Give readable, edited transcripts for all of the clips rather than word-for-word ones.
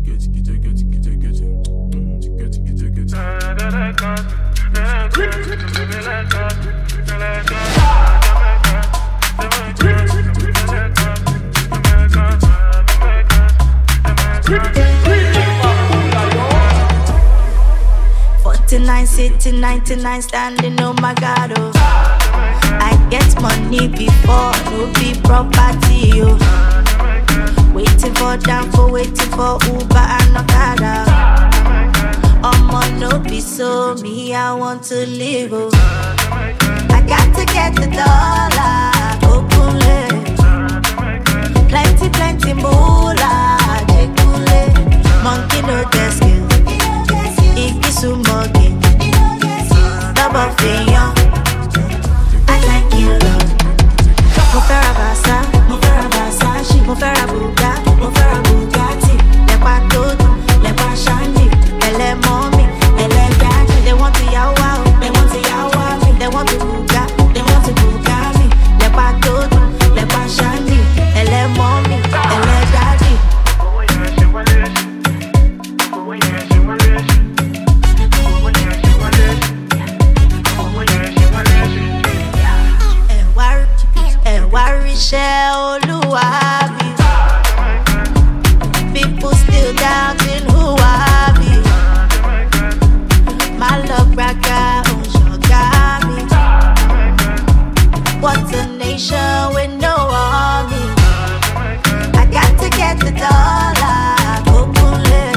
Sitting 99 standing, oh my God, oh. I get money before, no be property, oh. Waiting for Danfo, waiting for Uber and Okada. No be so, me I want to live, oh. I got to get the dollar, okule. Plenty moolah, jekule. Monkey no get skill, ikisu mogi. Double figure, I thank you, Lord. Mo fẹ́ ra Versace, mo fẹ́ ra Bugatti. Lepa todo, lepa shiny, ele mommy, ele daddy. They want to yawa, they want to yawa me. They want to Bugatti. Lepa todo, lepa shiny, ele mommy, ele daddy. Warishe Oluwa be. People still doubting who I be. My love braka me. What's a nation with no army? I got to get the dollar, okule.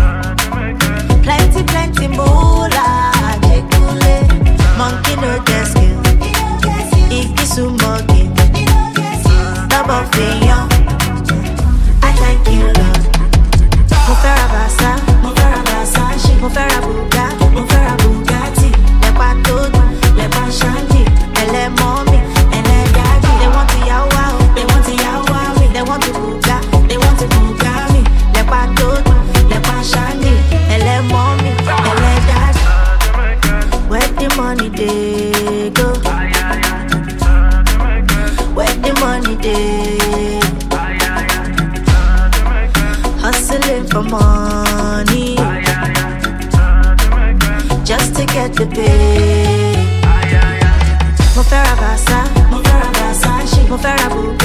Plenty moolah, jekule. Monkey no get skill, ikisu mogi. Double figure, I thank you, Lord. Mo fẹ́ ra Versace, mo fẹ́ ra Bugatti. Lepa todo, lepa shiny, ele mommy, ele daddy. They want to yawa, they want to yawa me. They want to Bugatti. Lepa todo, lepa shiny, ele mommy, ele daddy. Where the money they go? Where the money dey? Hustling for money, just to get the pay. Mo fẹ́ ra Versace, mo fẹ́ ra Bugatti.